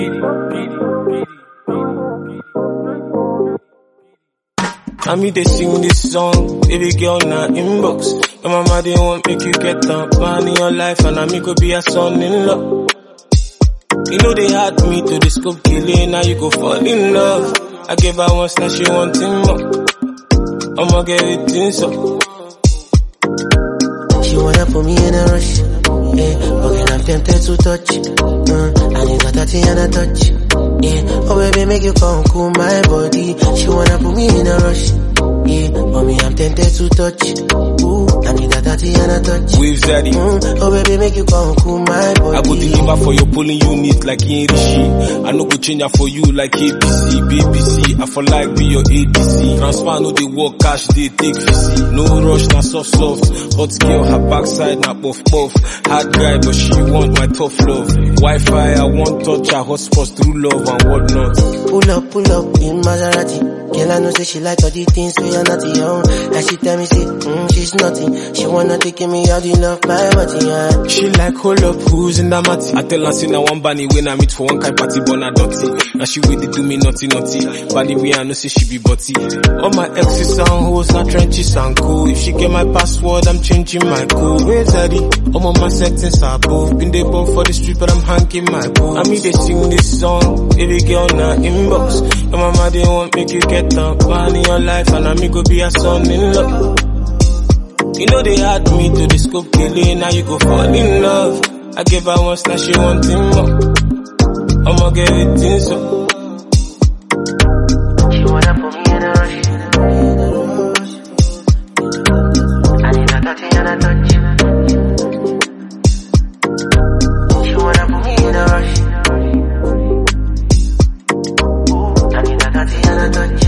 I mean they sing this song, baby girl na inbox. Your mama they want make you get up, man in your life, and I me go be a son-in-law. You know they had me to the scope killing, now you go fall in love. I gave her once, now she wanting more. I'ma get it in so. She wanna put me in a rush, yeah, but I'm tempted to touch. I need a touch and a touch, yeah. Oh baby, make you come cool my body. She wanna put me in a rush, yeah, but me I'm tempted to touch. Ooh, I need a touch and a touch. Waves daddy. Oh baby, make you come cool my body. I go deliver for your polling unit like Rishi. I no go change her for you like ABC, BBC. I for like be your ABC. Transfer no they work, cash they take VC. No rush, na soft. Hot girl, her backside na puff. Hard guy, but she want my tough love. Wi-Fi, I want touch her hotspots through love and whatnot. Pull up in Maserati. Girl, I know say she like all the things we are not young. And she tell me say, she's nothing. She wanna take me out, you love my body, yeah. She like, hold up, who's in that matty? I tell her, say, now one bunny when I meet for one kind party, but not dirty. Now she wait to do me naughty. Bunny me, I know say she be butty. All my exes and hoes, not trenches and cool. If she get my password, I'm changing my code. Where's Daddy? All of my settings are both. Been they born for the street, but I'm hanging my boots. I mean, they sing this song, baby girl, na inbox. Your mama, they want make you get up, man in your life, and I me go be a son-in-law. You know they had me to the scope killing, now you go fall in love. I gave her once, now she wanting more. I'ma get it in so. She wanna put me in a rush. I need a touch and a touch. She wanna put me in a rush. I need a touch and a touch.